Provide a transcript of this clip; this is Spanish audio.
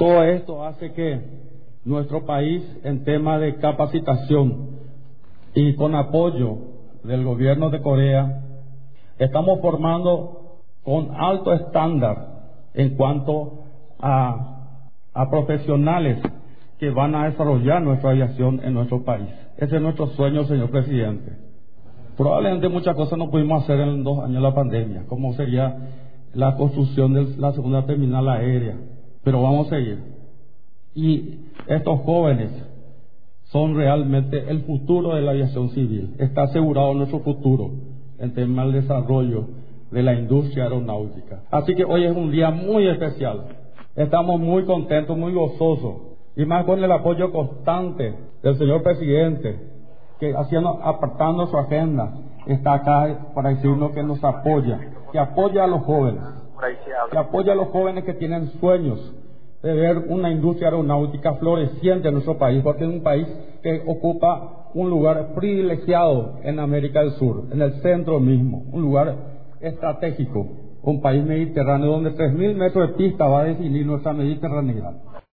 Todo esto hace que nuestro país, en tema de capacitación y con apoyo del gobierno de Corea, estamos formando con alto estándar en cuanto a profesionales que van a desarrollar nuestra aviación en nuestro país. Ese es nuestro sueño, señor presidente. Probablemente muchas cosas no pudimos hacer en 2 años de la pandemia, como sería la construcción de la segunda terminal aérea, pero vamos a seguir. Y estos jóvenes son realmente el futuro de la aviación civil. Está asegurado nuestro futuro en tema del desarrollo de la industria aeronáutica. Así que hoy es un día muy especial. Estamos muy contentos, muy gozosos, y más con el apoyo constante del señor presidente, que apartando su agenda, está acá para decirnos que nos apoya, que apoya a los jóvenes, que apoya a los jóvenes que tienen sueños de ver una industria aeronáutica floreciente en nuestro país, porque es un país que ocupa un lugar privilegiado en América del Sur, en el centro mismo, un lugar estratégico, un país mediterráneo donde 3.000 metros de pista va a definir nuestra mediterraneidad.